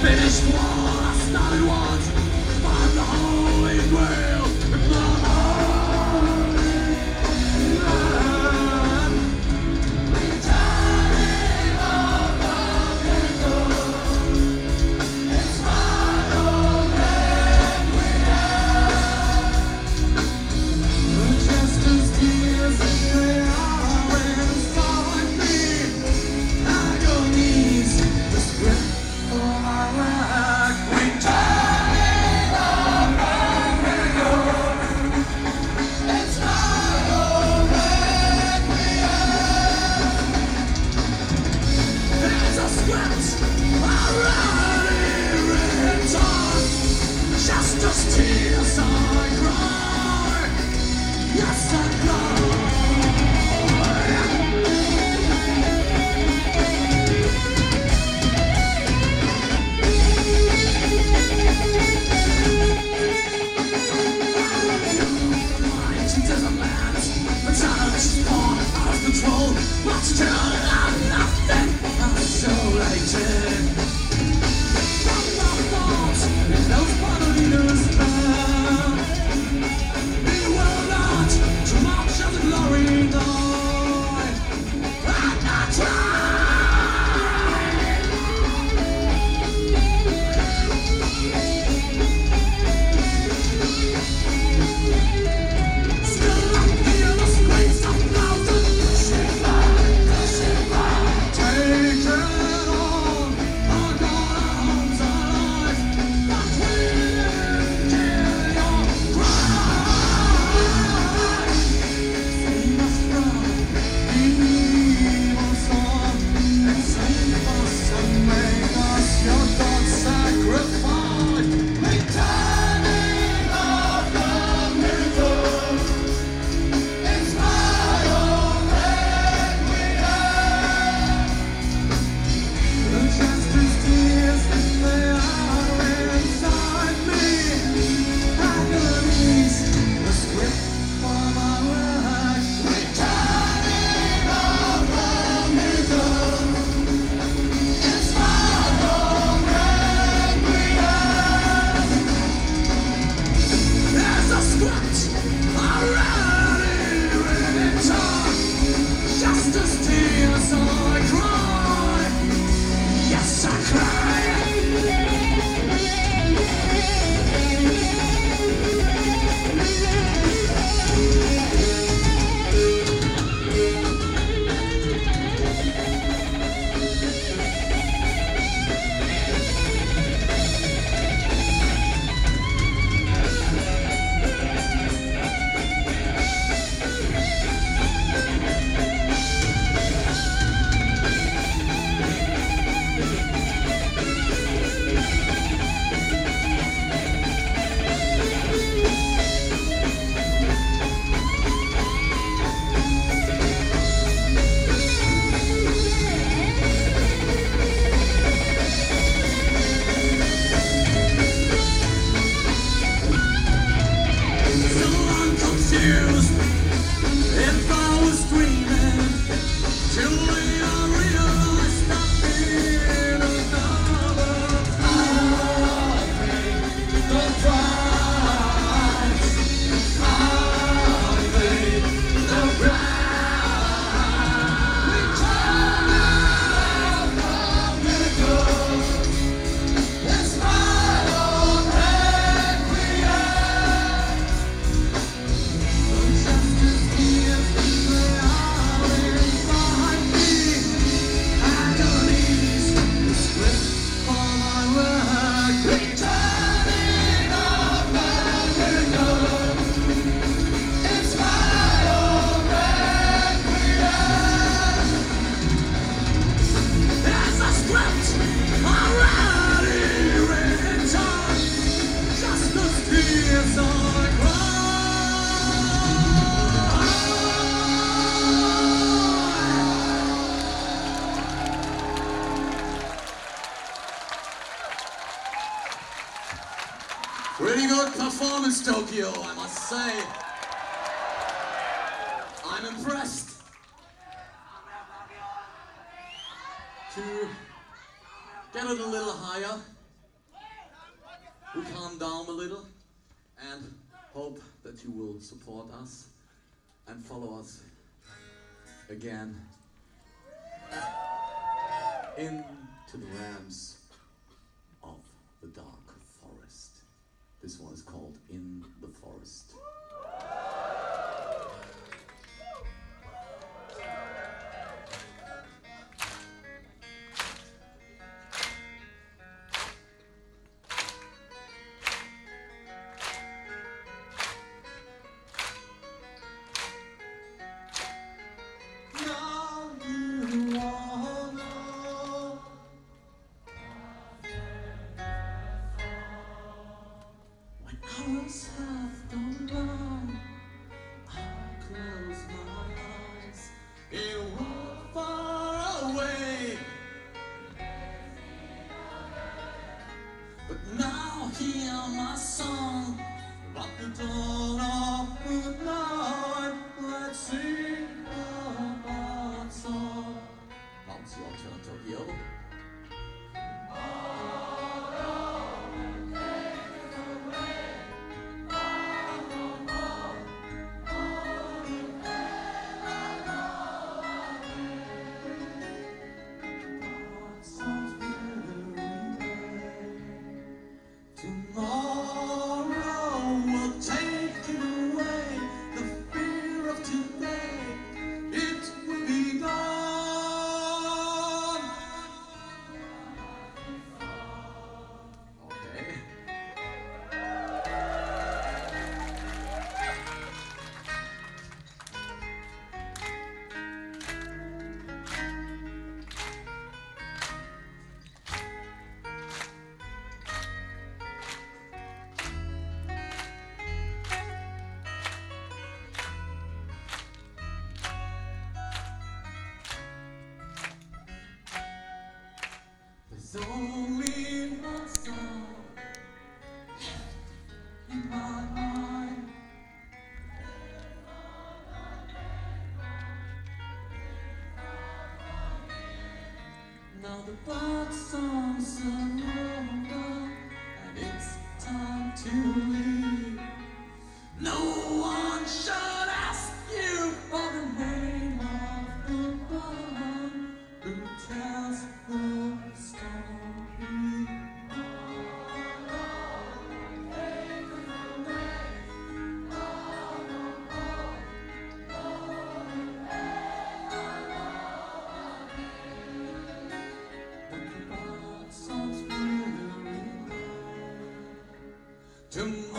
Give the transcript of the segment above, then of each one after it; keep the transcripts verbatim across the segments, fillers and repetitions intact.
finished what I started once. Find the holy grail in my heart. Returning of the miracle. It's my own requiem. Just as tears as they are inside me. Agonies, the script for my life. Returning of the miracle. It's my own requiem. There's a script already written. Just as tears I cry. Yes, I cry. Control, what's still I'm nothing isolated from my thoughts in those bodies bound. It will not too much of the glory die. And I try. Still I hear the screams of thousands. Pretty good performance, Tokyo, I must say. I'm impressed. To get it a little higher, we calm down a little and hope that you will support us and follow us again into the realms of the dark forest. This one is called In the Forest. Hours have gone by, I close my eyes, it was far away. But now hear my song, at the dawn of midnight, let's sing a bard song. Now it's your turn, Tokyo. There's only one song in my mind. Now the bard songs are over, and it's time to leave. No one should ask you for the name of the bard who tells the tomorrow,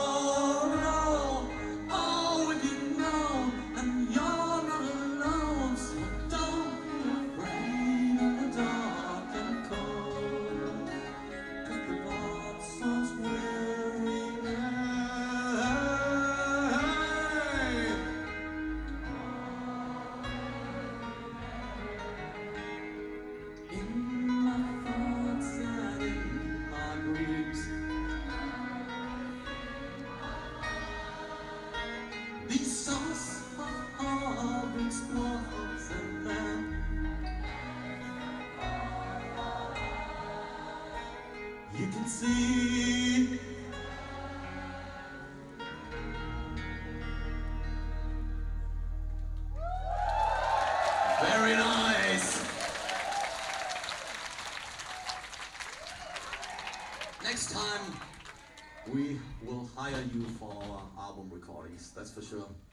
all will be known, and you're not alone, so don't be afraid of the dark and cold, 'cause the bard songs will remain. In my thoughts and in my dreams, these songs of heartbreaks, wolves and men. You can see very nice. Next time we will hire you for our album recordings, that's for sure.